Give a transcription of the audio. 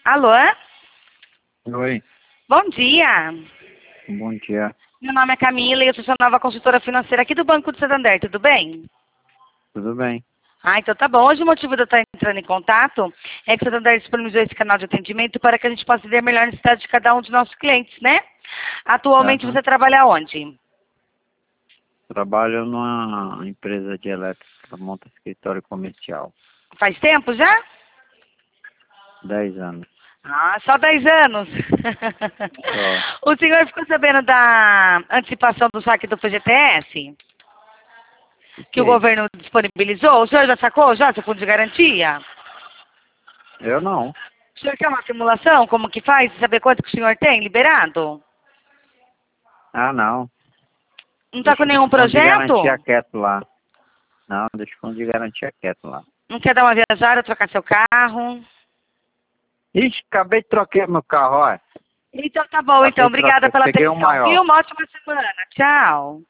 Alô? Oi, Bom dia. bom dia. Meu nome é Camila e eu sou sua nova consultora financeira aqui do Banco do Santander, tudo bem? Tudo bem? Então tá bom. Hoje o motivo de eu estar entrando em contato é que o Santander disponibilizou esse canal de atendimento para que a gente possa ver a melhor necessidade de cada um de nossos clientes, né? Atualmente Aham. você trabalha onde? Trabalho numa empresa de elétrica, monta escritório comercial. Faz tempo já? 10 anos. Só 10 anos. Só. O senhor ficou sabendo da antecipação do saque do FGTS? Que o Ok. governo disponibilizou? O senhor já sacou já seu fundo de garantia? Eu não. O senhor quer uma simulação? Como que faz? Saber quanto que o senhor tem liberado? Ah, não. Não está com Deixa o nenhum fundo de projeto? garantia quieto lá. Não, deixa o fundo de garantia quieto lá. Não quer dar uma viajada, trocar seu carro? Ixi, acabei de trocar meu carro, olha. Então tá bom, então. Obrigada pela Peguei um atenção, maior. viu? Uma ótima semana. Tchau.